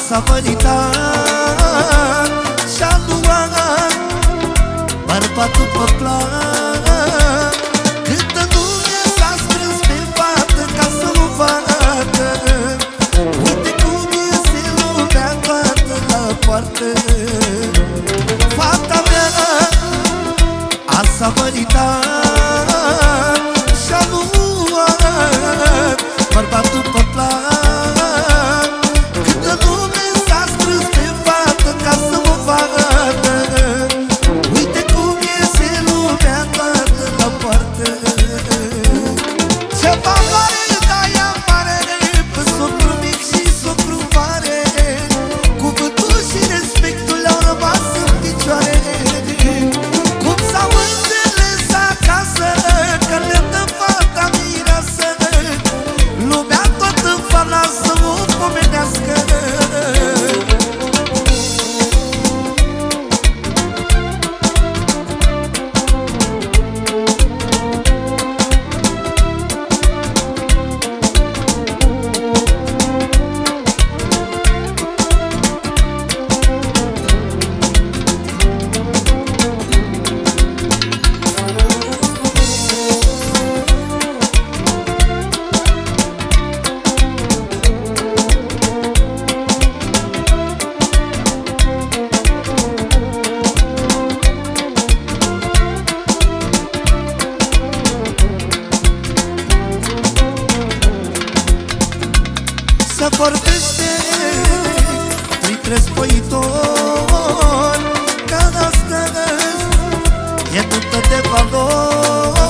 s-a măritat și-a luat bărbatul pe plan. Câtă lume s-a strâns pe fată ca să o vadă. Uite cum iese lumea toată la poartă. Fata mea s-a măritat și-a luat bărbatul pe plan. Câtă lume s-a strâns pe fată ca să o vadă. Uite cum iese lumea toată la poartă. Ce valoare dai afară pe socru mic și socru mare. Cuvântul și respectul le-au rămas în picioare. Cum s-au înțeles acasă, că le dă fata mireasă. Lumea tot în fala să o pomenească. Se vorbește printre spăitori că astăzi e nuntă de valori.